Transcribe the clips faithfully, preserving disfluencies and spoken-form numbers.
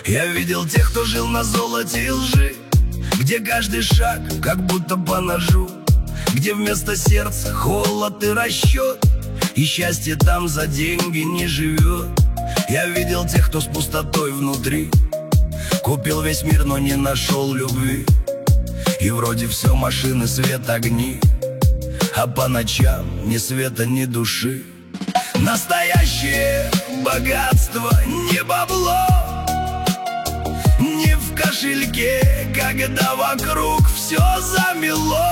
Я видел тех, кто жил на золоте и лжи, где каждый шаг как будто по ножу, где вместо сердца холод и расчет, и счастье там за деньги не живет. Я видел тех, кто с пустотой внутри купил весь мир, но не нашел любви. И вроде все машины, свет, огни, а по ночам ни света, ни души. Настоящее богатство не бабло, не в кошельке, когда вокруг все замело.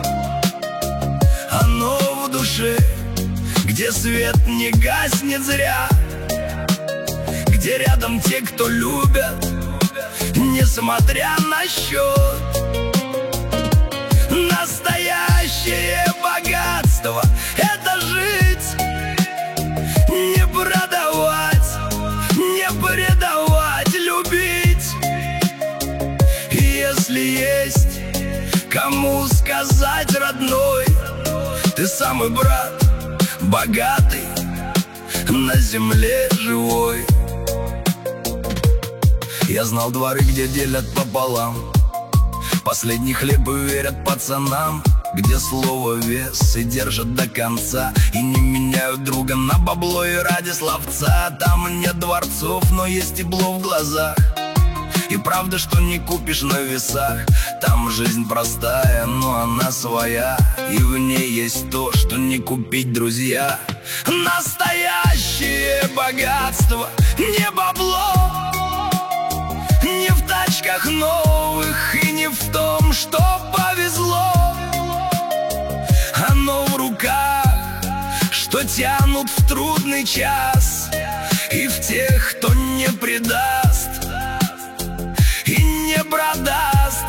Оно в душе, где свет не гаснет зря, где рядом те, кто любят, несмотря на счет. Настоящее богатство — это жить, не продавать, не предавать, любить. И если есть кому сказать, родной, ты самый брат, богатый, на земле живой. Я знал дворы, где делят пополам, последний хлеб и верят пацанам, где слово вес и держат до конца, и не меняют друга на бабло и ради словца. Там нет дворцов, но есть тепло в глазах, и правда, что не купишь на весах. Там жизнь простая, но она своя, и в ней есть то, что не купить, друзья. Настоящее богатство не бабло, не в тачках новых и не в том, что повезло. Оно в руках, что тянут в трудный час, и в тех, кто не предаст и не продаст.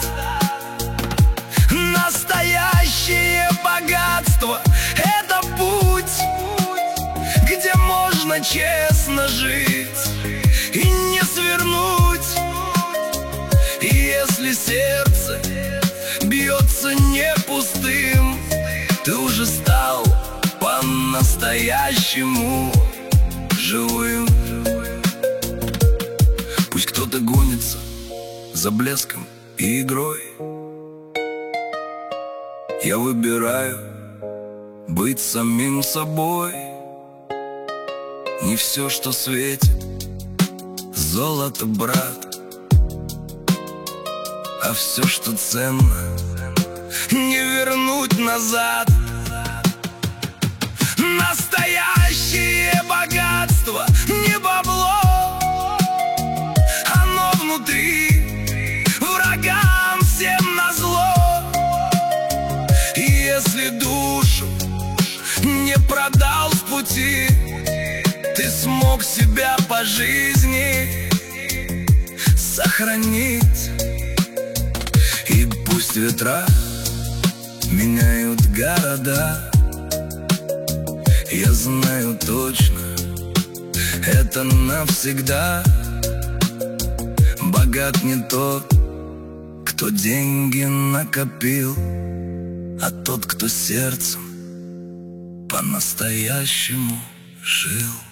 Настоящее богатство — это путь, где можно честно жить и не свернуть. И если сердце бьется не пустым, ты уже стал по-настоящему живым. Пусть кто-то гонится за блеском и игрой, я выбираю быть самим собой. Не все, что светит, золото, брат, а все, что ценно, не вернуть назад. Настоящее богатство не бабло, оно внутри, врагам всем назло. И если душу не продал в пути, ты смог себя по жизни сохранить. И пусть ветра меняют города, я знаю точно, это навсегда. Богат не тот, кто деньги накопил, а тот, кто сердцем по-настоящему жил.